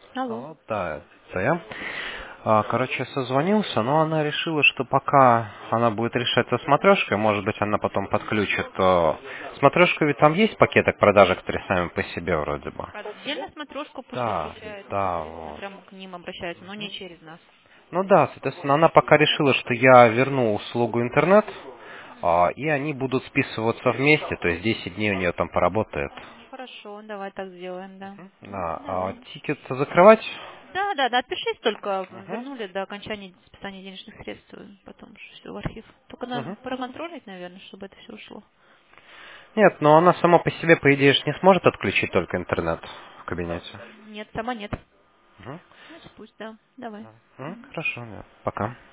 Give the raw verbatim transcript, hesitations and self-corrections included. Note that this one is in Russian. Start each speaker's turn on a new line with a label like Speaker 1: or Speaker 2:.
Speaker 1: Алло.
Speaker 2: Алло, да, это я. А, Короче, созвонился, но она решила, что пока она будет решать со смотрешкой, может быть, она потом подключит. то- Смотрешка ведь там есть пакеты к продаже, которые сами по себе вроде бы.
Speaker 1: Отдельно смотрешку пусть
Speaker 2: Да,
Speaker 1: подключает,
Speaker 2: да,
Speaker 1: пусть
Speaker 2: вот.
Speaker 1: прямо к ним обращаются, но не через нас.
Speaker 2: Ну да, соответственно, она пока решила, что я верну услугу интернет,
Speaker 1: Мгм.
Speaker 2: а, и они будут списываться вместе, то есть десять дней у нее там поработает.
Speaker 1: Хорошо, давай так сделаем, да. М,
Speaker 2: Да, а
Speaker 1: Давай.
Speaker 2: тикет закрывать?
Speaker 1: Да, да, да, отпишись только,
Speaker 2: Угу,
Speaker 1: вернули до окончания списания денежных средств, э, потом все в архив. Только надо
Speaker 2: угу.
Speaker 1: проконтролить, наверное, чтобы это все ушло.
Speaker 2: Нет, но она сама по себе, по идее, ж не сможет отключить только интернет в кабинете.
Speaker 1: Нет, сама нет.
Speaker 2: Мгм.
Speaker 1: Значит, пусть, да. Давай.
Speaker 2: М,
Speaker 1: Мгм.
Speaker 2: Хорошо, да. Пока.